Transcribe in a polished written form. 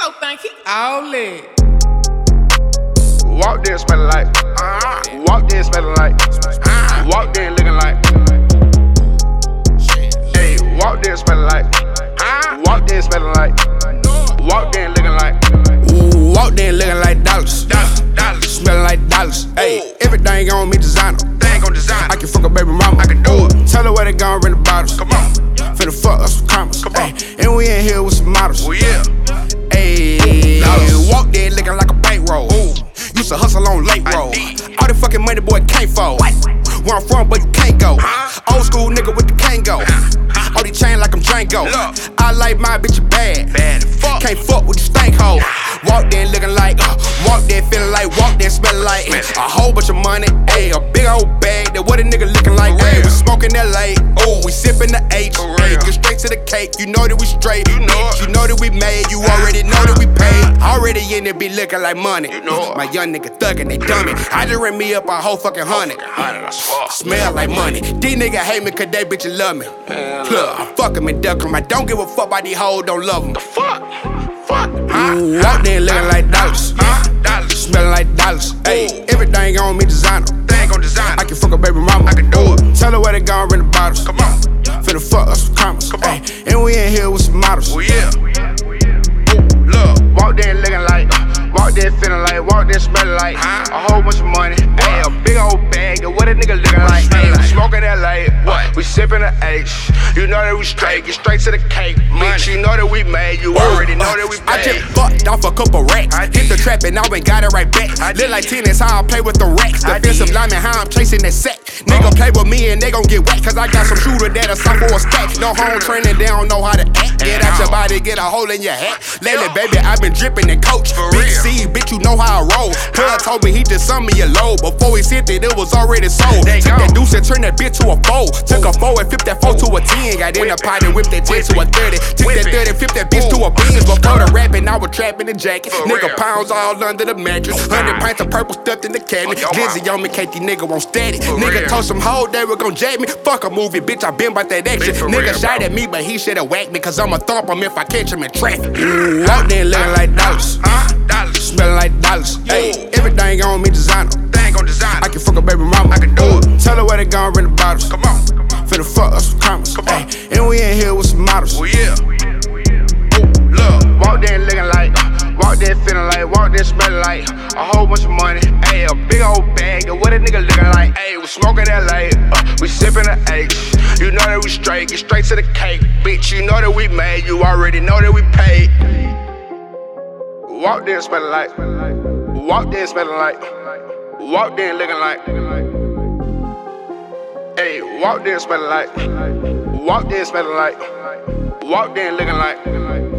folk think he all in. Walked in smelling like, walked in smelling like, walked in looking like, hey, walked in smelling like, walked in smelling like, walked in looking like, walked in looking like dollars, smelling like dollars, hey, everything on me designer, I can fuck a baby mama, I can do it. Tell her where they gon' rent the bottles, Come on, finna fuck us some commas, Come on. and we in here with some models, well yeah, ayy, walked in looking like a bankroll. Used to hustle on late roll. All the fucking money, boy, can't fold. Where I'm from, but you can't go. Old school nigga with the Kango. All these chain like I'm Django. I like my bitch bad. Can't fuck with the stank hoe. Walked in looking like, walked in feeling like, walked in smelling like a whole bunch of money. Ayy, a big old bag. That what a nigga looking like. Ayy, we smoking that late. Oh, we sipping the H. Ayy, get straight to the cake. You know that we straight. You know that we made. You already know that we paid. Already in there be looking like money. My young nigga thuggin', they dummy. I just ran me up a whole fucking 100. Smell like money. These niggas hate me cause they bitches love me. Plug, I fuck 'em and duck 'em. I don't give a fuck about these hoes, don't love 'em. fuck, Walked in looking like dollars, smelling like dollars. Hey, everything on me designer, I can fuck a baby mama, I can do it. Tell her where they gon' rent the bottles, Come on, finna fuck us some commas, Come on. and we in here with some models. well yeah, look, walked in looking like, walked in feeling like, walked in smelling like a whole bunch of money. Hey, a big old bag. That what a nigga looking like. Hey, we smoking that light. What? We sipping the H. You know that we straight. Get straight to the cake. Bitch, you know that we made. You already know that we paid. I just fucked off a couple racks. Hit the trap and I went got it right back. Look like tennis, how I play with the racks. Defensive lineman, how I'm chasing that sack. Nigga play with me and they gon' get whacked. Cause I got some shooter that'll stop for a stack. No home training, they don't know how to act. Get out your body, get a hole in your hat. Lately, baby, I've been dripping and coach. Big C, bitch, you know how I roll. Plug told me he just sent me a load. Before he sent it, it was already sold. Took that deuce and turned that bitch to a fold. Took a 4 and flipped that 4 to a 10. Got in the pot and whipped that 10 to a 30. Took that 30 and flipped that bitch to a Benz. Before the rapping, I was trapping the jacket. Nigga pounds all under the mattress. 100 pints of purple stuffed in the cabinet. Glizzy on me, Katie nigga won't steady. Nigga told some hoe they were gon' jab me. Fuck a movie, bitch, I been about that action. Nigga shot at me, but he shoulda whacked me. Cause I'ma thump him if I catch him in traffic. Walked in looking like dollars, smelling like dollars. Hey, everything on me designer, I can fuck a baby mama, I can do it. Tell her where they gon' rent the bottles, Come on, finna fuck us some commas, and we in here with some models. well yeah, look, walked in looking like, walked in feeling like, walked in smelling like a whole bunch of money. Hey, a big old bag. That what a nigga looking like. Hey, we smoking that light. We sipping the H. You know that we straight. Get straight to the cake. Bitch, you know that we made. You already know that we paid. Walked in smelling like, walked in smelling like, walked in looking like, hey, walked in smelling like, walked in smelling like, walked in looking like.